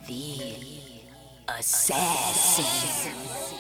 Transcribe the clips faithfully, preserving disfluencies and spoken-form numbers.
The Assassin.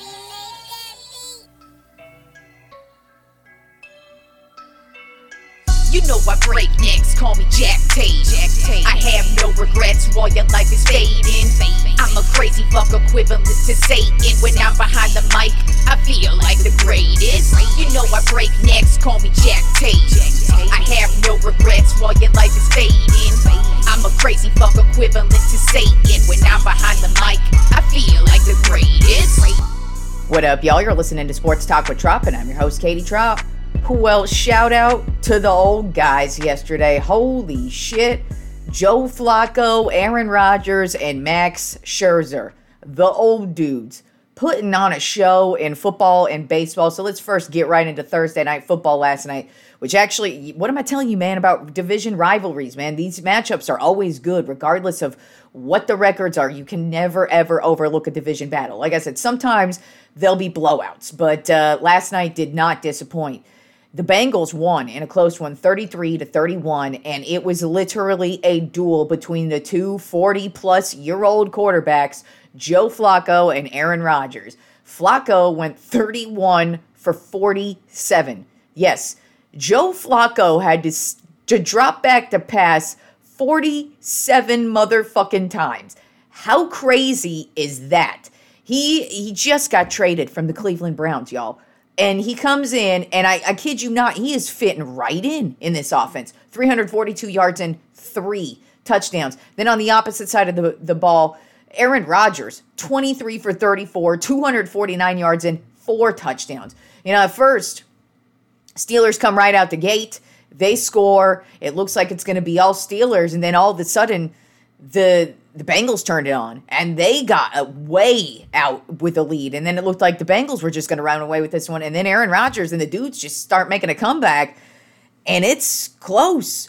You know I break necks, call me Jack Tate. I have no regrets while your life is fading. I'm a crazy fuck equivalent to Satan. When I'm behind the mic, I feel like the greatest. You know I break necks, call me Jack Tate. I have no regrets while your life is fading. I'm a crazy fuck equivalent to Satan. When I'm behind the mic, I feel like the greatest. What up, y'all? You're listening to Sports Talk with Trop, and I'm your host, Katie Trop. Well, shout out to the old guys yesterday. Holy shit. Joe Flacco, Aaron Rodgers, and Max Scherzer. The old dudes putting on a show in football and baseball. So let's first get right into Thursday Night Football last night, which actually, what am I telling you, man, about division rivalries, man? These matchups are always good, regardless of what the records are. You can never, ever overlook a division battle. Like I said, sometimes there'll be blowouts, but uh, last night did not disappoint. The Bengals won in a close one, thirty-three to thirty-one, and it was literally a duel between the two forty-plus-year-old quarterbacks, Joe Flacco and Aaron Rodgers. Flacco went thirty-one for forty-seven. Yes, Joe Flacco had to, to drop back to pass forty-seven motherfucking times. How crazy is that? He he just got traded from the Cleveland Browns, y'all. And he comes in, and I, I kid you not, he is fitting right in in this offense. three hundred forty-two yards and three touchdowns. Then on the opposite side of the, the ball, Aaron Rodgers, twenty-three for thirty-four, two hundred forty-nine yards and four touchdowns. You know, at first, Steelers come right out the gate. They score. It looks like it's going to be all Steelers. And then all of a sudden, the the Bengals turned it on, and they got way out with a lead. And then it looked like the Bengals were just going to run away with this one. And then Aaron Rodgers and the dudes just start making a comeback, and it's close.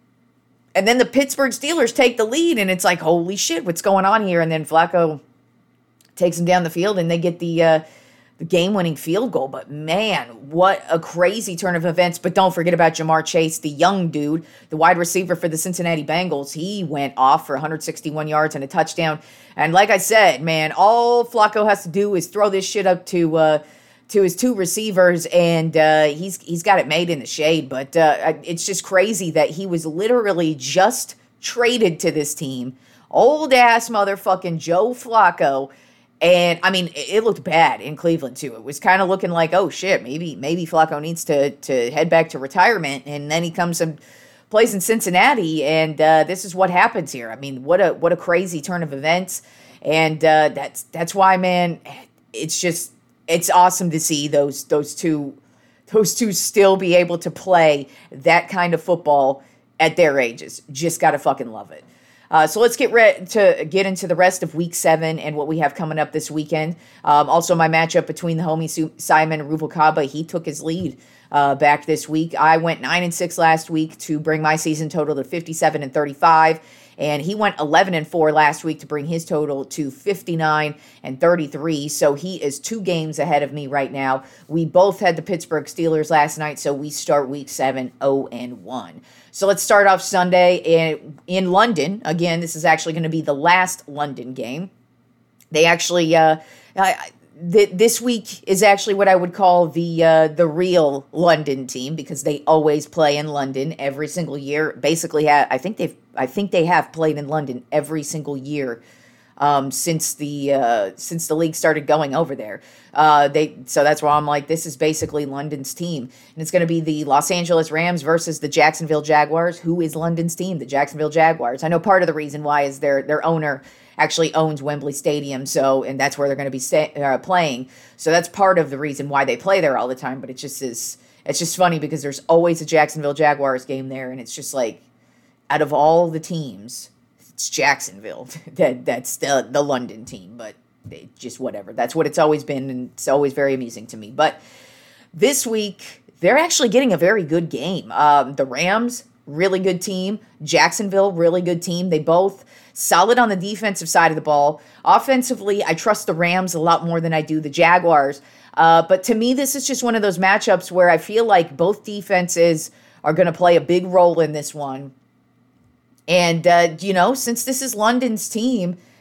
And then the Pittsburgh Steelers take the lead, and it's like, holy shit, what's going on here? And then Flacco takes them down the field, and they get the uh, the game-winning field goal. But man, what a crazy turn of events. But don't forget about Jamar Chase, the young dude, the wide receiver for the Cincinnati Bengals. He went off for one hundred sixty-one yards and a touchdown. And like I said, man, all Flacco has to do is throw this shit up to uh, to his two receivers, and uh, he's he's got it made in the shade. But uh, it's just crazy that he was literally just traded to this team. Old-ass motherfucking Joe Flacco. And, I mean, it looked bad in Cleveland, too. It was kind of looking like, oh, shit, maybe maybe Flacco needs to to head back to retirement. And then he comes and plays in Cincinnati, and uh, this is what happens here. I mean, what a what a crazy turn of events. And uh, that's that's why, man, it's just, it's awesome to see those those two those two still be able to play that kind of football at their ages. Just got to fucking love it. Uh, so let's get ready to get into the rest of week seven and what we have coming up this weekend. Um, also, my matchup between the homie Su- Simon and Ruvalcaba, he took his lead uh, back this week. I went nine and six last week to bring my season total to fifty-seven and thirty-five. And he went eleven and four last week to bring his total to fifty-nine and thirty-three. So he is two games ahead of me right now. We both had the Pittsburgh Steelers last night, so we start week seven oh and one. So let's start off Sunday in, in London. Again, this is actually going to be the last London game. They actually, uh, I, th- this week is actually what I would call the uh, the real London team, because they always play in London every single year. Basically, ha- I think they've, I think they have played in London every single year um, since the uh, since the league started going over there. Uh, they so that's why I'm like, this is basically London's team, and it's going to be the Los Angeles Rams versus the Jacksonville Jaguars. Who is London's team? The Jacksonville Jaguars. I know part of the reason why is their their owner actually owns Wembley Stadium, so and that's where they're going to be sta- uh, playing. So that's part of the reason why they play there all the time. But it just is it's just funny because there's always a Jacksonville Jaguars game there, and it's just like, out of all the teams, it's Jacksonville that that's the the London team. But it just whatever. That's what it's always been, and it's always very amusing to me. But this week, they're actually getting a very good game. Um, the Rams, really good team. Jacksonville, really good team. They both solid on the defensive side of the ball. Offensively, I trust the Rams a lot more than I do the Jaguars. Uh, but to me, this is just one of those matchups where I feel like both defenses are going to play a big role in this one. And, uh, you know, since this is London's team,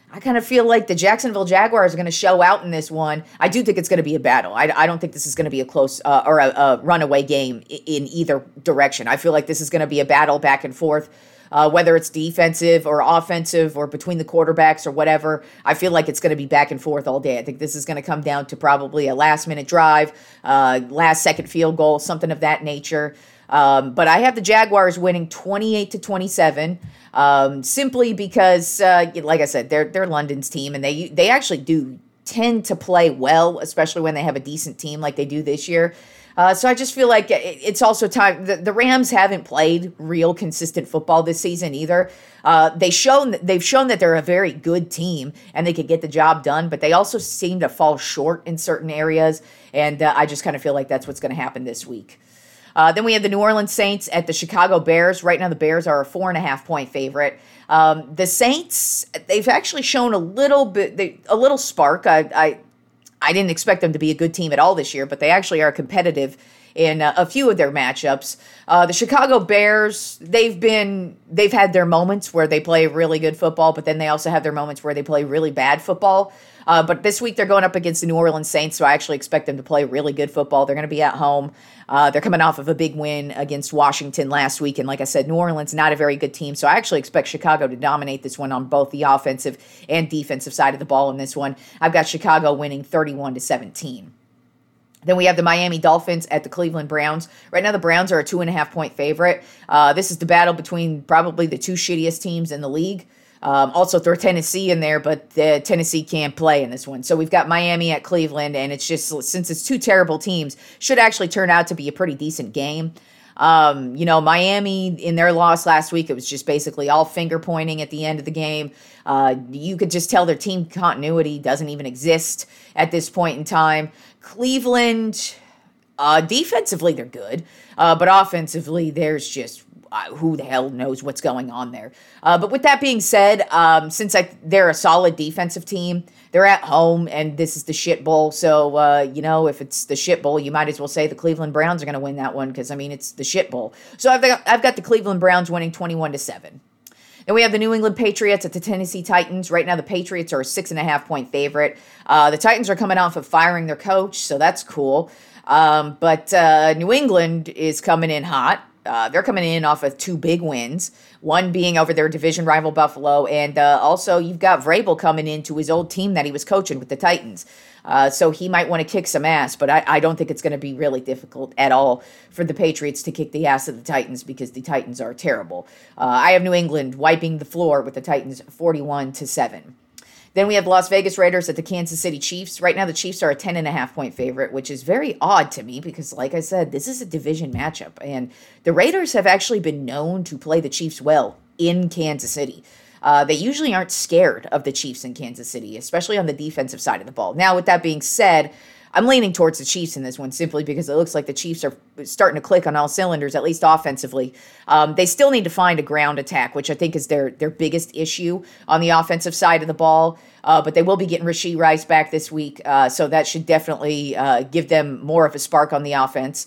I kind of feel like the Jacksonville Jaguars are going to show out in this one. I do think it's going to be a battle. I, I don't think this is going to be a close uh, or a, a runaway game in either direction. I feel like this is going to be a battle back and forth, uh, whether it's defensive or offensive or between the quarterbacks or whatever. I feel like it's going to be back and forth all day. I think this is going to come down to probably a last-minute drive, uh, last-second field goal, something of that nature. Um, but I have the Jaguars winning twenty-eight to twenty-seven, um, simply because, uh, like I said, they're they're London's team, and they they actually do tend to play well, especially when they have a decent team like they do this year. Uh, so I just feel like it's also time. The, the Rams haven't played real consistent football this season either. Uh, they shown they've shown that they're a very good team and they could get the job done, but they also seem to fall short in certain areas, and uh, I just kind of feel like that's what's going to happen this week. Uh, then we have the New Orleans Saints at the Chicago Bears. Right now, the Bears are a four and a half point favorite. Um, the Saints, they've actually shown a little bit, they, a little spark. I, I, I didn't expect them to be a good team at all this year, but they actually are competitive in uh, a few of their matchups. Uh, the Chicago Bears, they've been, they've had their moments where they play really good football, but then they also have their moments where they play really bad football. Uh, but this week they're going up against the New Orleans Saints, so I actually expect them to play really good football. They're going to be at home. Uh, they're coming off of a big win against Washington last week, and like I said, New Orleans not a very good team, so I actually expect Chicago to dominate this one on both the offensive and defensive side of the ball in this one. I've got Chicago winning thirty-one to seventeen. Then we have the Miami Dolphins at the Cleveland Browns. Right now, the Browns are a two and a half point favorite. Uh, this is the battle between probably the two shittiest teams in the league. Um, also throw Tennessee in there, but uh, Tennessee can't play in this one. So we've got Miami at Cleveland, and it's just, since it's two terrible teams, should actually turn out to be a pretty decent game. Um, you know, Miami, in their loss last week, it was just basically all finger pointing at the end of the game. Uh, you could just tell their team continuity doesn't even exist at this point in time. Cleveland, uh, defensively, they're good, uh, but offensively, there's just Uh, who the hell knows what's going on there. Uh, but with that being said, um, since I, they're a solid defensive team, they're at home, and this is the shit bowl. So, uh, you know, if it's the shit bowl, you might as well say the Cleveland Browns are going to win that one because, I mean, it's the shit bowl. So I've got, I've got the Cleveland Browns winning twenty-one to seven. Then we have the New England Patriots at the Tennessee Titans. Right now, the Patriots are a six and a half point favorite. Uh, the Titans are coming off of firing their coach, so that's cool. Um, but uh, New England is coming in hot. Uh, they're coming in off of two big wins, one being over their division rival Buffalo, and uh, also you've got Vrabel coming into his old team that he was coaching with the Titans. Uh, so he might want to kick some ass, but I, I don't think it's going to be really difficult at all for the Patriots to kick the ass of the Titans because the Titans are terrible. Uh, I have New England wiping the floor with the Titans forty-one to seven. Then we have the Las Vegas Raiders at the Kansas City Chiefs. Right now, the Chiefs are a ten and a half point favorite, which is very odd to me because, like I said, this is a division matchup. And the Raiders have actually been known to play the Chiefs well in Kansas City. Uh, they usually aren't scared of the Chiefs in Kansas City, especially on the defensive side of the ball. Now, with that being said, I'm leaning towards the Chiefs in this one simply because it looks like the Chiefs are starting to click on all cylinders, at least offensively. Um, they still need to find a ground attack, which I think is their, their biggest issue on the offensive side of the ball. Uh, but they will be getting Rashee Rice back this week, uh, so that should definitely uh, give them more of a spark on the offense.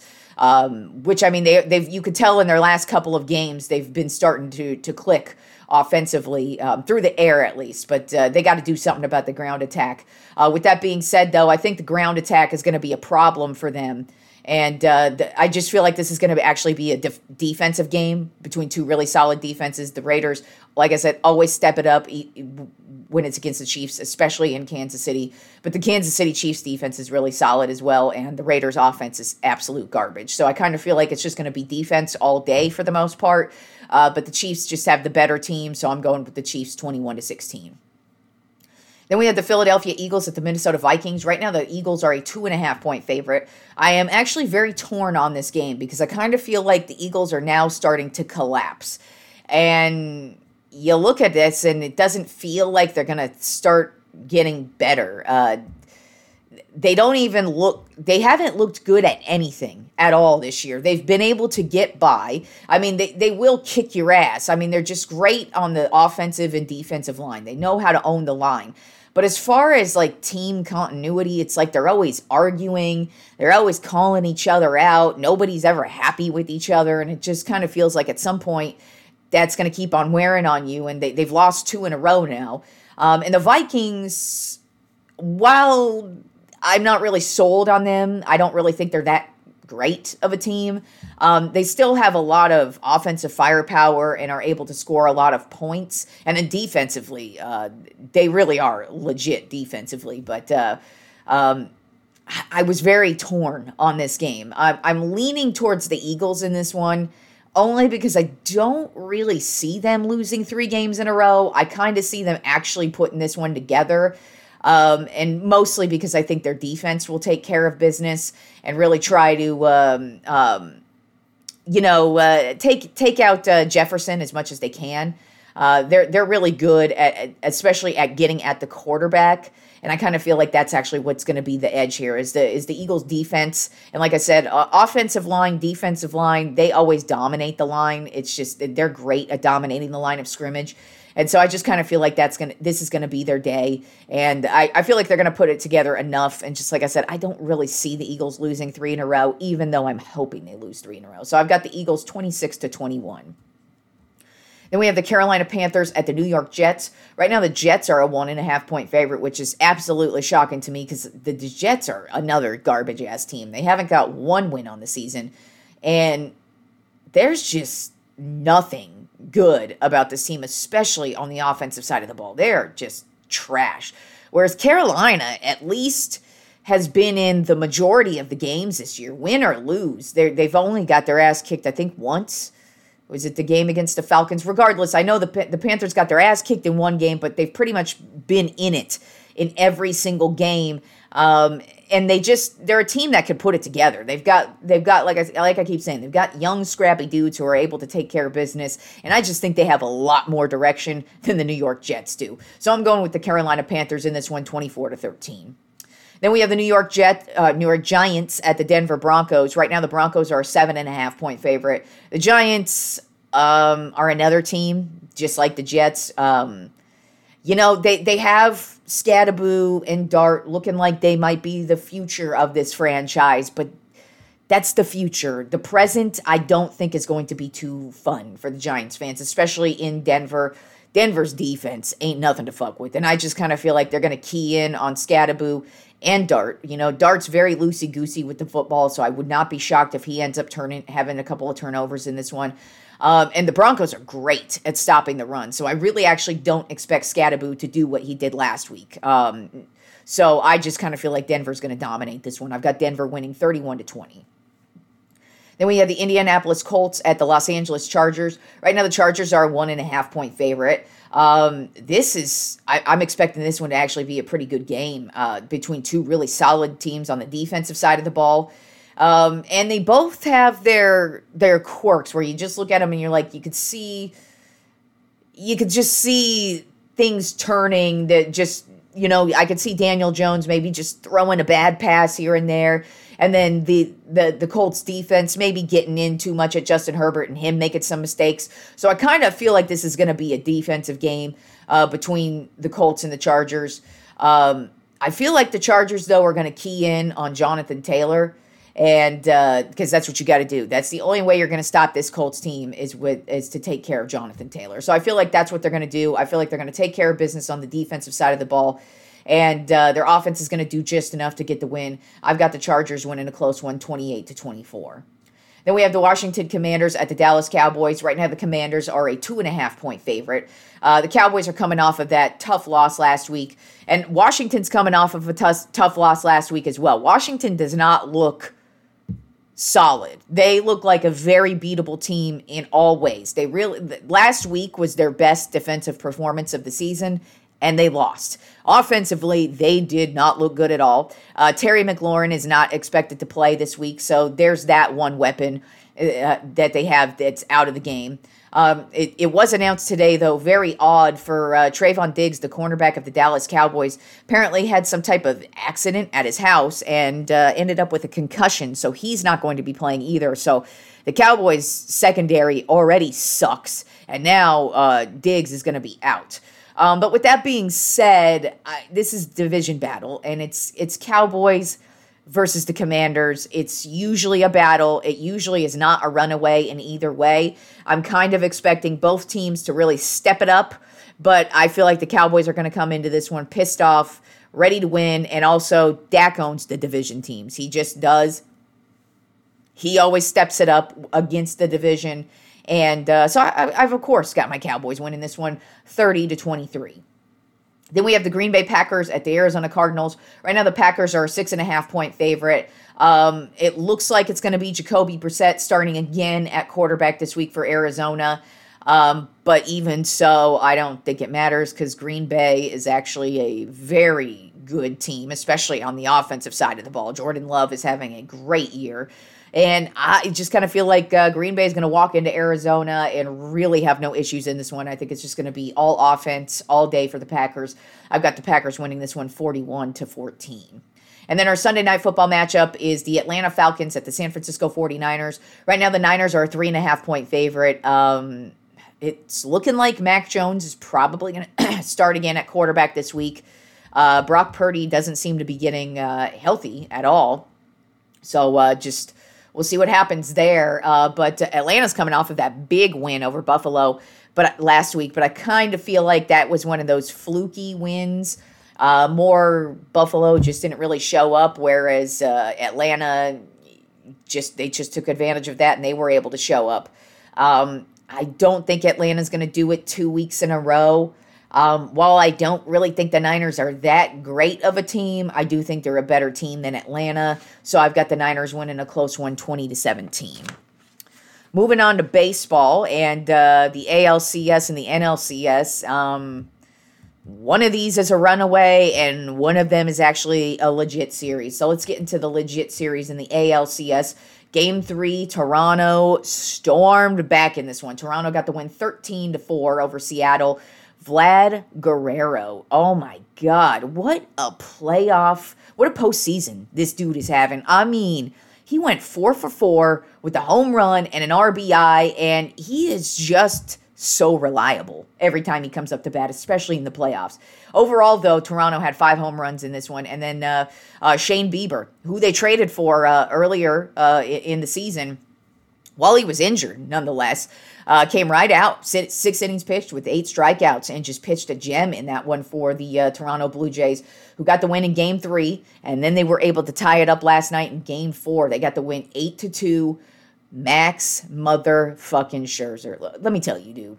Um, which, I mean, they, they've you could tell in their last couple of games they've been starting to to click offensively, um, through the air at least, but uh, they got to do something about the ground attack. Uh, with that being said, though, I think the ground attack is going to be a problem for them, and uh, the, I just feel like this is going to actually be a def- defensive game between two really solid defenses. The Raiders, like I said, always step it up when it's against the Chiefs, especially in Kansas City, but the Kansas City Chiefs defense is really solid as well, and the Raiders offense is absolute garbage. So I kind of feel like it's just going to be defense all day for the most part. Uh, but the Chiefs just have the better team, so I'm going with the Chiefs twenty-one to sixteen. Then we have the Philadelphia Eagles at the Minnesota Vikings. Right now, the Eagles are a two and a half point favorite. I am actually very torn on this game because I kind of feel like the Eagles are now starting to collapse. And you look at this, and it doesn't feel like they're going to start getting better. Uh, They don't even look, they haven't looked good at anything at all this year. They've been able to get by. I mean, they, they will kick your ass. I mean, they're just great on the offensive and defensive line. They know how to own the line. But as far as like team continuity, it's like they're always arguing. They're always calling each other out. Nobody's ever happy with each other. And it just kind of feels like at some point that's going to keep on wearing on you. And they, they've lost two in a row now. Um, and the Vikings, while I'm not really sold on them, I don't really think they're that great of a team. Um, they still have a lot of offensive firepower and are able to score a lot of points. And then defensively, uh, they really are legit defensively. But uh, um, I was very torn on this game. I, I'm leaning towards the Eagles in this one, only because I don't really see them losing three games in a row. I kind of see them actually putting this one together. Um, and mostly because I think their defense will take care of business and really try to, um, um, you know, uh, take take out uh, Jefferson as much as they can. Uh, they're they're really good at, at, especially at getting at the quarterback, and I kind of feel like that's actually what's going to be the edge here is the is the Eagles' defense. And like I said, uh, offensive line, defensive line, they always dominate the line. It's just they're great at dominating the line of scrimmage. And so I just kind of feel like that's gonna. This is going to be their day. And I, I feel like they're going to put it together enough. And just like I said, I don't really see the Eagles losing three in a row, even though I'm hoping they lose three in a row. So I've got the Eagles twenty-six to twenty-one. Then we have the Carolina Panthers at the New York Jets. Right now, the Jets are a one and a half point favorite, which is absolutely shocking to me because the, the Jets are another garbage ass team. They haven't got one win on the season. And there's just nothing good about this team, especially on the offensive side of the ball. They're just trash. Whereas Carolina, at least, has been in the majority of the games this year, win or lose. They're, they've only got their ass kicked, I think, once. Was it the game against the Falcons? Regardless, I know the the Panthers got their ass kicked in one game, but they've pretty much been in it in every single game. Um, and they just, they're a team that could put it together. They've got, they've got, like I, like I keep saying, they've got young, scrappy dudes who are able to take care of business. And I just think they have a lot more direction than the New York Jets do. So I'm going with the Carolina Panthers in this one, twenty-four to thirteen. Then we have the New York Jet, uh, New York Giants at the Denver Broncos. Right now, the Broncos are a seven and a half point favorite. The Giants um, are another team, just like the Jets. Um, you know, they, they have Scadaboo and Dart looking like they might be the future of this franchise, but that's the future. The present, I don't think is going to be too fun for the Giants fans, especially in Denver. Denver's defense ain't nothing to fuck with, and I just kind of feel like they're going to key in on Scadaboo and Dart. You know, Dart's very loosey-goosey with the football, so I would not be shocked if he ends up turning having a couple of turnovers in this one. Um, and the Broncos are great at stopping the run, so I really actually don't expect Scadaboo to do what he did last week. Um, so I just kind of feel like Denver's going to dominate this one. I've got Denver winning thirty-one to twenty. Then we have the Indianapolis Colts at the Los Angeles Chargers. Right now, the Chargers are a one and a half point favorite. Um, this is, I, I'm expecting this one to actually be a pretty good game uh, between two really solid teams on the defensive side of the ball. Um, and they both have their their quirks where you just look at them and you're like, you could see, you could just see things turning that just, you know, I could see Daniel Jones maybe just throwing a bad pass here and there. And then the, the, the Colts defense maybe getting in too much at Justin Herbert and him making some mistakes. So I kind of feel like this is going to be a defensive game uh, between the Colts and the Chargers. Um, I feel like the Chargers, though, are going to key in on Jonathan Taylor. And because uh, that's what you got to do. That's the only way you're going to stop this Colts team is with is to take care of Jonathan Taylor. So I feel like that's what they're going to do. I feel like they're going to take care of business on the defensive side of the ball. And uh, their offense is going to do just enough to get the win. I've got the Chargers winning a close one, twenty-eight to twenty-four. Then we have the Washington Commanders at the Dallas Cowboys. Right now, the Commanders are a two and a half point favorite. Uh, the Cowboys are coming off of that tough loss last week. And Washington's coming off of a tough, tough loss last week as well. Washington does not look solid. They look like a very beatable team in all ways. They really, last week was their best defensive performance of the season, and they lost. Offensively, they did not look good at all. Uh, Terry McLaurin is not expected to play this week, so there's that one weapon uh, that they have that's out of the game. Um, it, it was announced today, though, very odd for uh, Trayvon Diggs, the cornerback of the Dallas Cowboys, apparently had some type of accident at his house and uh, ended up with a concussion, so he's not going to be playing either. So the Cowboys' secondary already sucks, and now uh, Diggs is going to be out. Um, but with that being said, I, this is division battle, and it's it's Cowboys versus the Commanders. It's usually a battle. It usually is not a runaway in either way. I'm kind of expecting both teams to really step it up, But I feel like the Cowboys are going to come into this one pissed off, ready to win, and also Dak owns the division teams. He just does. He always steps it up against the division. And uh, so I, I've, of course, got my Cowboys winning this one thirty to twenty-three. Then we have the Green Bay Packers at the Arizona Cardinals. Right now, the Packers are a six and a half point favorite. Um, it looks like it's going to be Jacoby Brissett starting again at quarterback this week for Arizona. Um, but even so, I don't think it matters because Green Bay is actually a very good team, especially on the offensive side of the ball. Jordan Love is having a great year. And I just kind of feel like uh, Green Bay is going to walk into Arizona and really have no issues in this one. I think it's just going to be all offense all day for the Packers. I've got the Packers winning this one forty-one to fourteen. And then our Sunday night football matchup is the Atlanta Falcons at the San Francisco forty-niners. Right now, the Niners are a three and a half point favorite. Um, it's looking like Mac Jones is probably going to start again at quarterback this week. Uh, Brock Purdy doesn't seem to be getting uh, healthy at all. So uh, just... We'll see what happens there, uh, but uh, Atlanta's coming off of that big win over Buffalo but last week, but I kind of feel like that was one of those fluky wins. Uh, more Buffalo just didn't really show up, whereas uh, Atlanta, just they just took advantage of that, and they were able to show up. Um, I don't think Atlanta's going to do it two weeks in a row. Um, while I don't really think the Niners are that great of a team, I do think they're a better team than Atlanta. So I've got the Niners winning a close one, twenty to seventeen. Moving on to baseball and uh, the A L C S and the N L C S. Um, one of these is a runaway, and one of them is actually a legit series. So let's get into the legit series in the A L C S. Game three, Toronto stormed back in this one. Toronto got the win thirteen to four over Seattle. Vlad Guerrero. Oh my God. What a playoff. What a postseason this dude is having. I mean, he went four for four with a home run and an R B I, and he is just so reliable every time he comes up to bat, especially in the playoffs. Overall, though, Toronto had five home runs in this one. And then uh, uh, Shane Bieber, who they traded for uh, earlier uh, in the season, while he was injured, nonetheless, uh, came right out, six innings pitched with eight strikeouts, and just pitched a gem in that one for the uh, Toronto Blue Jays, who got the win in Game Three, and then they were able to tie it up last night in Game Four. They got the win eight to two. Max motherfucking Scherzer. Let me tell you, dude,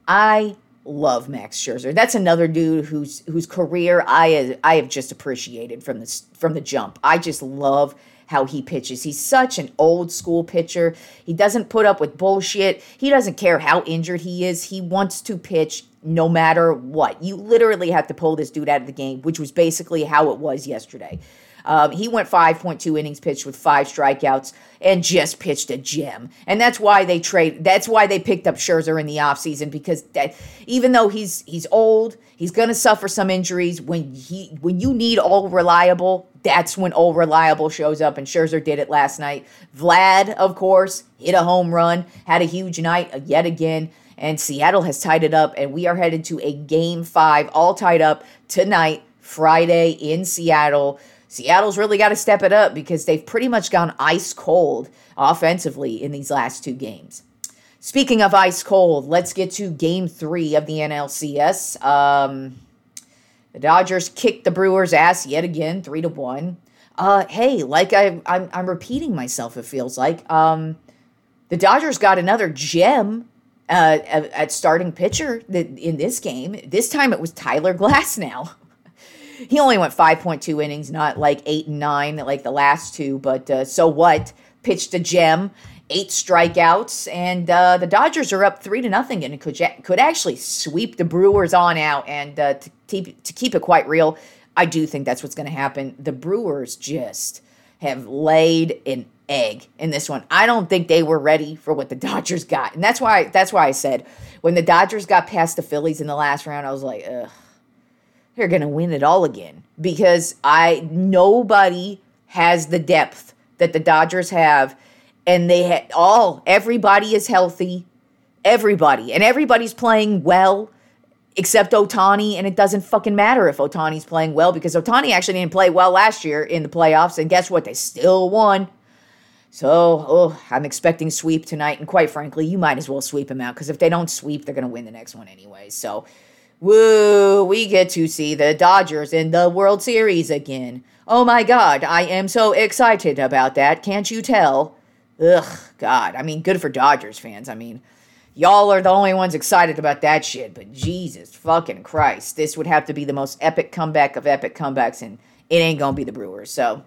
I love Max Scherzer. That's another dude whose whose career I I have just appreciated from the from the jump. I just love how he pitches. He's such an old school pitcher. He doesn't put up with bullshit. He doesn't care how injured he is. He wants to pitch no matter what. You literally have to pull this dude out of the game, which was basically how it was yesterday. Um, he went five point two innings pitched with five strikeouts and just pitched a gem. And that's why they trade. That's why they picked up Scherzer in the offseason, because that, even though he's he's old, he's going to suffer some injuries. When he when you need all reliable, that's when all reliable shows up, and Scherzer did it last night. Vlad, of course, hit a home run, had a huge night yet again, and Seattle has tied it up, and we are headed to a game five, all tied up tonight, Friday in Seattle. Seattle's really got to step it up because they've pretty much gone ice cold offensively in these last two games. Speaking of ice cold, let's get to game three of the N L C S. Um, the Dodgers kicked the Brewers' ass yet again, three to one. Uh, hey, like I, I'm, I'm repeating myself, it feels like. Um, the Dodgers got another gem uh, at, at starting pitcher in this game. This time it was Tyler Glasnow. He only went five point two innings, not like eight and nine like the last two, but uh, so what? Pitched a gem, eight strikeouts, and uh, the Dodgers are up three to nothing, and it could could actually sweep the Brewers on out. And uh, to keep to keep it quite real, I do think that's what's going to happen. The Brewers just have laid an egg in this one. I don't think they were ready for what the Dodgers got, and that's why that's why I said when the Dodgers got past the Phillies in the last round, I was like, ugh. They're going to win it all again, because I nobody has the depth that the Dodgers have, and they had all everybody is healthy, everybody, and everybody's playing well except Ohtani, and it doesn't fucking matter if Ohtani's playing well, because Ohtani actually didn't play well last year in the playoffs, and guess what? They still won. So, oh, I'm expecting sweep tonight, and quite frankly, you might as well sweep them out, because if they don't sweep, they're going to win the next one anyway. So, Woo, we get to see the Dodgers in the World Series again. Oh my God, I am so excited about that. Can't you tell? Ugh, God. I mean, good for Dodgers fans. I mean, y'all are the only ones excited about that shit, but Jesus fucking Christ. This would have to be the most epic comeback of epic comebacks, and it ain't gonna be the Brewers. So,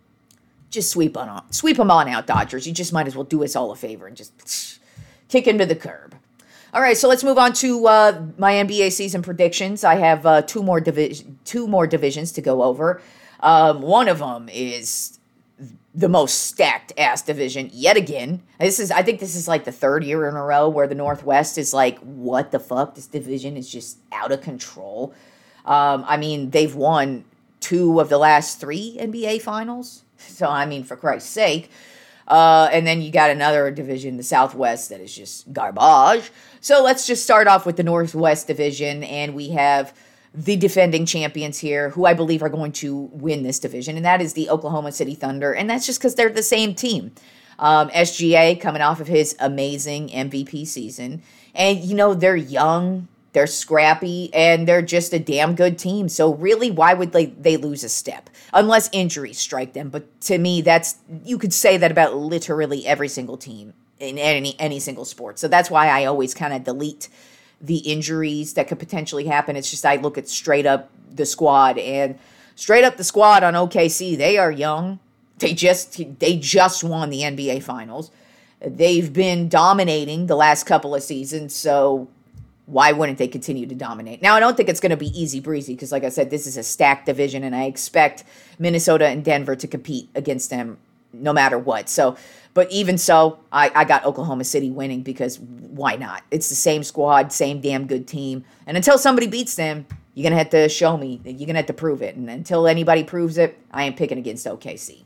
just sweep on, sweep them on out, Dodgers. You just might as well do us all a favor and just psh, kick into the curb. All right, so let's move on to uh, my N B A season predictions. I have uh, two more divi- two more divisions to go over. Um, one of them is the most stacked ass division yet again. This is, I think, this is like the third year in a row where the Northwest is like, what the fuck? This division is just out of control. Um, I mean, they've won two of the last three N B A finals. So I mean, for Christ's sake. Uh, and then you got another division, the Southwest, that is just garbage. So let's just start off with the Northwest division, and we have the defending champions here, who I believe are going to win this division, and that is the Oklahoma City Thunder, and that's just because they're the same team. Um, S G A coming off of his amazing M V P season, and, you know, they're young, they're scrappy, and they're just a damn good team. So really, why would they, they lose a step? Unless injuries strike them. But to me, that's, you could say that about literally every single team in any any single sport. So that's why I always kind of delete the injuries that could potentially happen. It's just I look at straight up the squad, and straight up the squad on O K C, they are young. They just they just won the N B A Finals. They've been dominating the last couple of seasons, so why wouldn't they continue to dominate? Now, I don't think it's going to be easy breezy because, like I said, this is a stacked division, and I expect Minnesota and Denver to compete against them no matter what. So, but even so, I, I got Oklahoma City winning because why not? It's the same squad, same damn good team. And until somebody beats them, you're going to have to show me. You're going to have to prove it. And until anybody proves it, I am picking against O K C.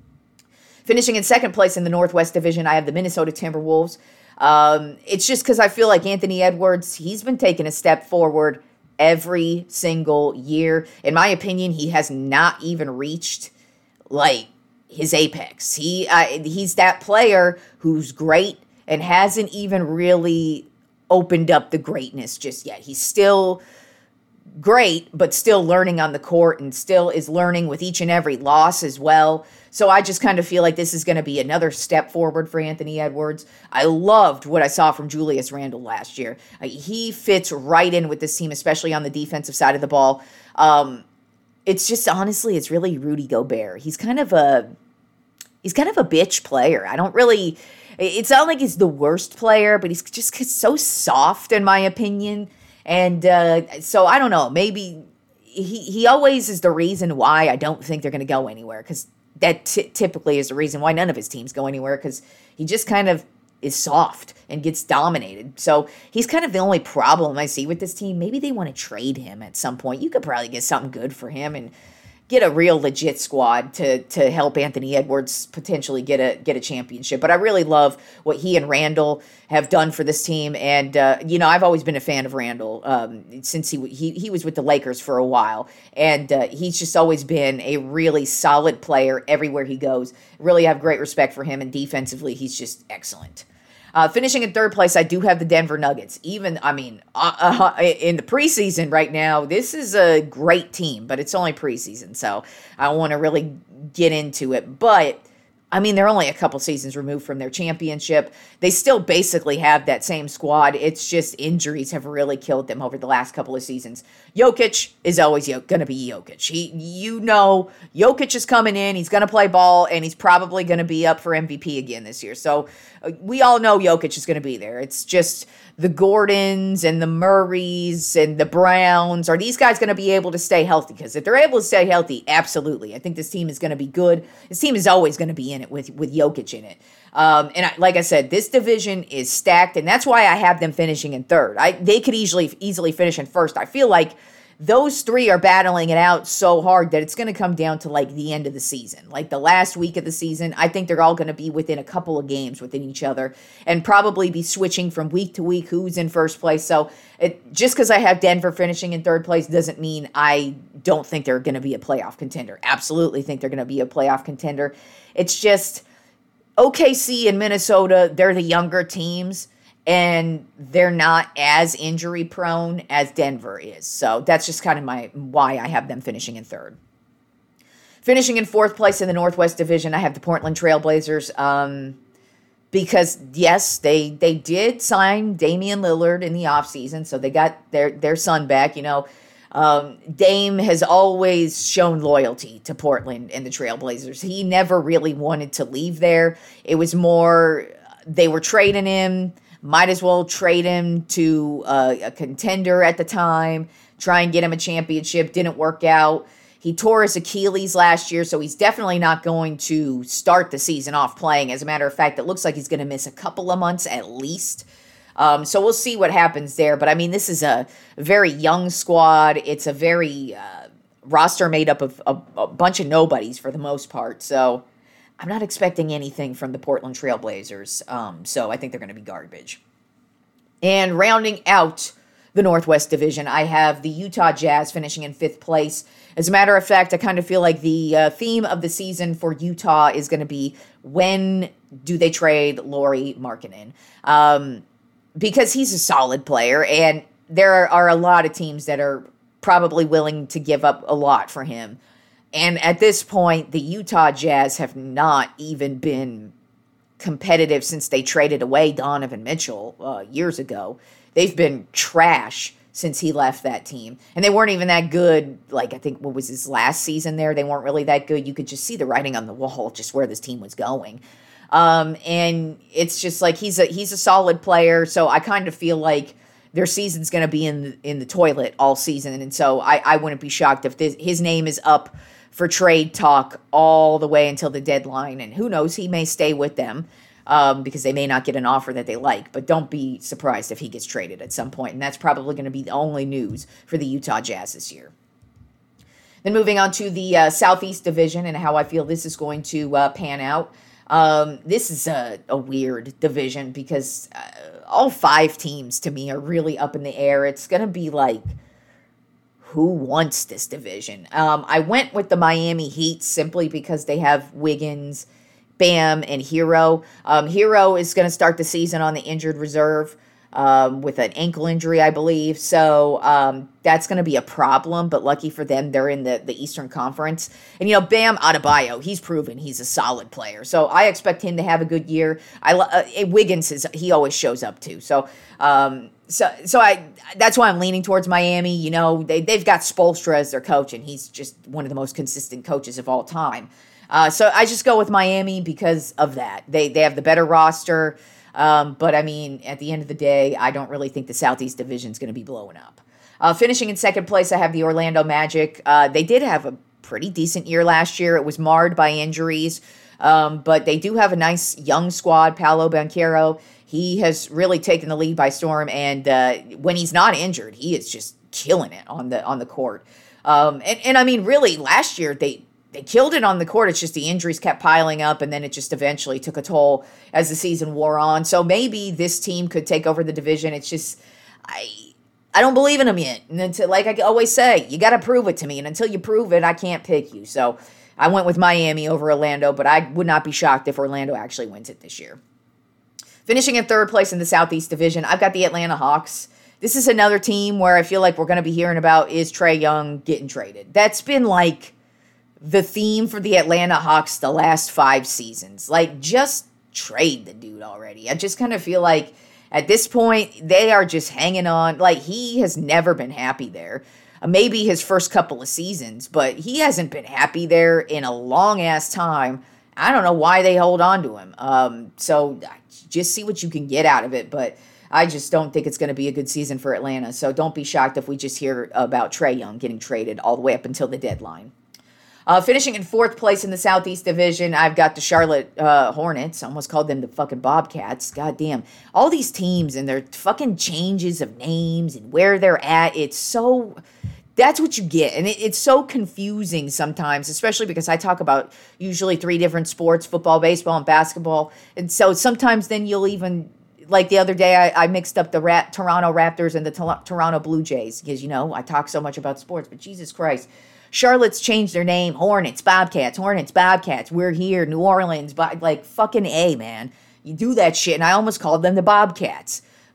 Finishing in second place in the Northwest Division, I have the Minnesota Timberwolves. Um, it's just because I feel like Anthony Edwards, he's been taking a step forward every single year. In my opinion, he has not even reached, like, his apex. He uh, he's that player who's great and hasn't even really opened up the greatness just yet. He's still great, but still learning on the court and still is learning with each and every loss as well. So I just kind of feel like this is going to be another step forward for Anthony Edwards. I loved what I saw from Julius Randle last year. Uh, he fits right in with this team, especially on the defensive side of the ball. Um, it's just, honestly, it's really Rudy Gobert. He's kind of a, he's kind of a bitch player. I don't really, it's not like he's the worst player, but he's just so soft in my opinion. And uh, so I don't know, maybe he, he always is the reason why I don't think they're going to go anywhere, because that t- typically is the reason why none of his teams go anywhere, because he just kind of is soft and gets dominated. So he's kind of the only problem I see with this team. Maybe they want to trade him at some point. You could probably get something good for him and get a real legit squad to to help Anthony Edwards potentially get a get a championship. But I really love what he and Randall have done for this team. And, uh, you know, I've always been a fan of Randall um, since he, he he was with the Lakers for a while. And uh, he's just always been a really solid player everywhere he goes. Really have great respect for him. And defensively, he's just excellent. Uh, finishing in third place, I do have the Denver Nuggets. Even, I mean, uh, uh, in the preseason right now, this is a great team, but it's only preseason, so I don't want to really get into it. But, I mean, they're only a couple seasons removed from their championship. They still basically have that same squad. It's just injuries have really killed them over the last couple of seasons. Jokic is always going to be Jokic. He, you know, Jokic is coming in. He's going to play ball, and he's probably going to be up for M V P again this year. So uh, we all know Jokic is going to be there. It's just the Gordons and the Murrays and the Browns. Are these guys going to be able to stay healthy? Because if they're able to stay healthy, absolutely. I think this team is going to be good. This team is always going to be in it with, with Jokic in it. Um, and I, like I said, this division is stacked, and that's why I have them finishing in third. I They could easily easily finish in first. I feel like those three are battling it out so hard that it's going to come down to, like, the end of the season. Like, the last week of the season, I think they're all going to be within a couple of games within each other and probably be switching from week to week who's in first place. So it, just because I have Denver finishing in third place doesn't mean I don't think they're going to be a playoff contender. Absolutely think they're going to be a playoff contender. It's just O K C and Minnesota, they're the younger teams. and they're not as injury prone as Denver is. So that's just kind of my why I have them finishing in third. Finishing in fourth place in the Northwest Division, I have the Portland Trailblazers. Um, because, yes, they they did sign Damian Lillard in the offseason, so they got their, their son back. You know, um, Dame has always shown loyalty to Portland and the Trailblazers. He never really wanted to leave there. It was more they were trading him. Might as well trade him to uh, a contender at the time, try and get him a championship. Didn't work out. He tore his Achilles last year, so he's definitely not going to start the season off playing. As a matter of fact, it looks like he's going to miss a couple of months at least. Um, so we'll see what happens there. But, I mean, this is a very young squad. It's a very uh, roster made up of a, a bunch of nobodies for the most part. So I'm not expecting anything from the Portland Trailblazers. Um, so I think they're going to be garbage. And rounding out the Northwest Division, I have the Utah Jazz finishing in fifth place. As a matter of fact, I kind of feel like the uh, theme of the season for Utah is going to be when do they trade Lauri Markkanen? Um, because he's a solid player, and there are, are a lot of teams that are probably willing to give up a lot for him. And at this point, the Utah Jazz have not even been competitive since they traded away Donovan Mitchell uh, years ago. They've been trash since he left that team. And they weren't even that good. Like, I think, what was his last season there? They weren't really that good. You could just see the writing on the wall, just where this team was going. Um, and it's just like, he's a he's a solid player. So I kind of feel like their season's going to be in the, in the toilet all season. And so I, I wouldn't be shocked if this, his name is up for trade talk all the way until the deadline. And who knows, he may stay with them. Um, because they may not get an offer that they like. But don't be surprised if he gets traded at some point. And that's probably going to be the only news for the Utah Jazz this year. Then moving on to the uh, Southeast Division and how I feel this is going to uh, pan out. Um, this is a, a weird division because uh, all five teams to me are really up in the air. It's going to be like, who wants this division? Um, I went with the Miami Heat simply because they have Wiggins, Bam, and Hero. Um, Hero is going to start the season on the injured reserve um, with an ankle injury, I believe. So um, that's going to be a problem, but lucky for them, they're in the, the Eastern Conference. And, you know, Bam Adebayo, he's proven he's a solid player. So I expect him to have a good year. I uh, Wiggins, is he always shows up too. So um, so so I that's why I'm leaning towards Miami. You know, they, they've got Spoelstra as their coach, and he's just one of the most consistent coaches of all time. Uh, so I just go with Miami because of that. They they have the better roster, um, but I mean, at the end of the day, I don't really think the Southeast Division is going to be blowing up. Uh, finishing in second place, I have the Orlando Magic. Uh, they did have a pretty decent year last year. It was marred by injuries, um, but they do have a nice young squad. Paolo Banchero, he has really taken the league by storm, and uh, when he's not injured, he is just killing it on the on the court. Um, and and I mean, really, last year they. They killed it on the court. It's just the injuries kept piling up, and then it just eventually took a toll as the season wore on. So maybe this team could take over the division. It's just, I I don't believe in them yet. And until, like I always say, you got to prove it to me. And until you prove it, I can't pick you. So I went with Miami over Orlando, but I would not be shocked if Orlando actually wins it this year. Finishing in third place in the Southeast Division, I've got the Atlanta Hawks. This is another team where I feel like we're going to be hearing about is Trae Young getting traded. That's been like the theme for the Atlanta Hawks the last five seasons. Like, just trade the dude already. I just kind of feel like at this point, they are just hanging on. Like, he has never been happy there. Uh, maybe his first couple of seasons, but he hasn't been happy there in a long-ass time. I don't know why they hold on to him. Um, so just see what you can get out of it, but I just don't think it's going to be a good season for Atlanta. So don't be shocked if we just hear about Trae Young getting traded all the way up until the deadline. Uh, finishing in fourth place in the Southeast Division, I've got the Charlotte uh, Hornets. I almost called them the fucking Bobcats. God damn. All these teams and their fucking changes of names and where they're at, it's so... That's what you get. And it, it's so confusing sometimes, especially because I talk about usually three different sports, football, baseball, and basketball. And so sometimes then you'll even... Like the other day, I, I mixed up the Ra- Toronto Raptors and the to- Toronto Blue Jays because, you know, I talk so much about sports. But Jesus Christ... Charlotte's changed their name. Hornets, Bobcats, Hornets, Bobcats. We're here, New Orleans. Like, fucking A, man. You do that shit, and I almost called them the Bobcats.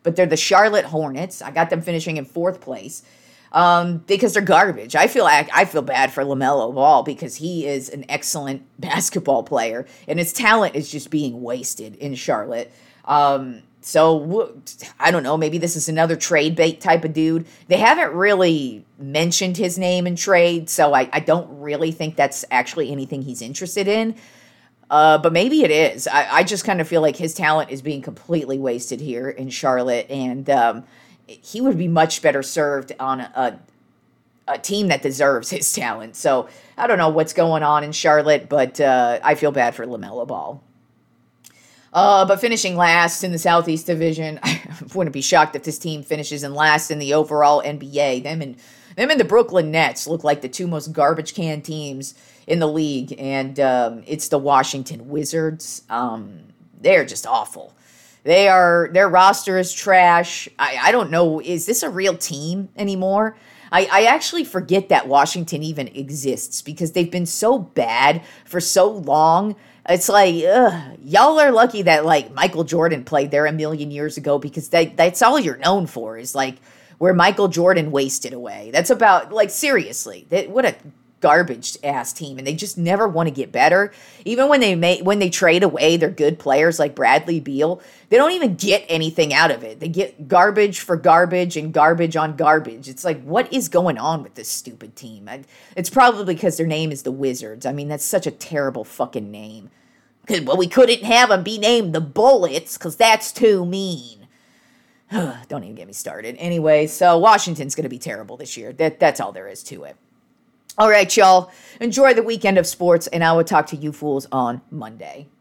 but they're the Charlotte Hornets. I got them finishing in fourth place. Um, because they're garbage. I feel I, I feel bad for LaMelo Ball because he is an excellent basketball player, and his talent is just being wasted in Charlotte. Um, so I don't know. Maybe this is another trade bait type of dude. They haven't really mentioned his name in trade, so I, I don't really think that's actually anything he's interested in. Uh, but maybe it is. I, I just kind of feel like his talent is being completely wasted here in Charlotte, and um, he would be much better served on a, a team that deserves his talent. So I don't know what's going on in Charlotte, but uh, I feel bad for LaMelo Ball. Uh, but finishing last in the Southeast Division, I wouldn't be shocked if this team finishes in last in the overall N B A. Them and them and the Brooklyn Nets look like the two most garbage can teams in the league, and um, it's the Washington Wizards. Um, they're just awful. They are, their roster is trash. I, I don't know, is this a real team anymore? I, I actually forget that Washington even exists because they've been so bad for so long. It's like, ugh, y'all are lucky that, like, Michael Jordan played there a million years ago because that, that's all you're known for is, like, where Michael Jordan wasted away. That's about, like, seriously, that, what a garbage ass team, and they just never want to get better. Even when they make when they trade away their good players like Bradley Beal, they don't even get anything out of it. They get garbage for garbage and garbage on garbage. It's like, what is going on with this stupid team? I, it's probably because their name is the Wizards. I mean, that's such a terrible fucking name. Because, well, we couldn't have them be named the Bullets because that's too mean. Don't even get me started. Anyway, so Washington's going to be terrible this year. That That's all there is to it. All right, y'all. Enjoy the weekend of sports, and I will talk to you fools on Monday.